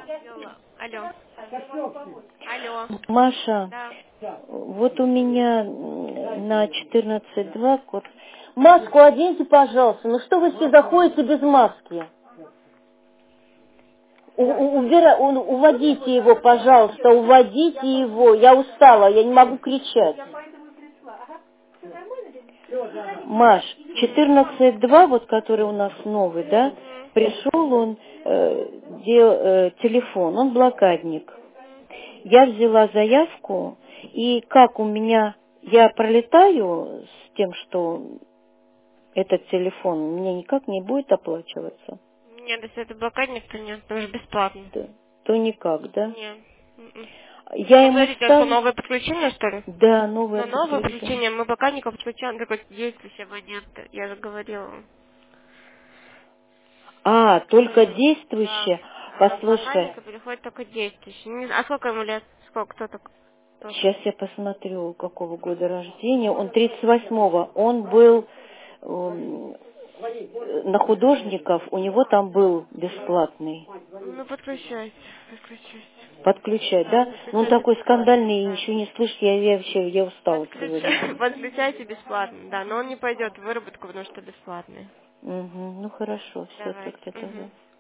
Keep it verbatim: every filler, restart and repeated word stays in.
Алло. Алло. Алло. Маша, Да. вот у меня м, на четырнадцать два код. Маску оденьте, пожалуйста. Ну что вы все заходите без маски? У- у- убира- у- уводите его, пожалуйста, уводите его. Я устала, я не могу кричать. Маш, четырнадцать два, вот который у нас новый, да, Мгм. пришел он, э, дел- э, телефон, он блокадник. Мгм. Я взяла заявку, и как у меня, я пролетаю с тем, что этот телефон мне никак не будет оплачиваться, Нет, если это блокадник, то нет, тоже бесплатно. то, то никак, да? Нет. М-м. Я Вы ему говорите, что ставлю, новое подключение, что ли? да, новое На новое подключение. подключение мы блокадников подключаем только действующий абонент. Я же говорила вам. А, только М, Да. действующее. На Послушай, блокадника переходит только действующий. Не знаю, а сколько ему лет? Сколько? Кто так? Кто? сейчас я посмотрю, какого года рождения. Он тридцать восьмого. Он был эм, на художников, у него там был бесплатный. Ну, подключайся. Подключайся. Подключать, Да, да? Но он подключайся такой бесплатно. скандальный, и Да. ничего не слышит, я, я вообще, я устала сегодня. Подключай, подключайте бесплатно, да, но он не пойдет в выработку, потому что бесплатный. Угу, ну хорошо, все Давайте. тогда, тогда. Угу.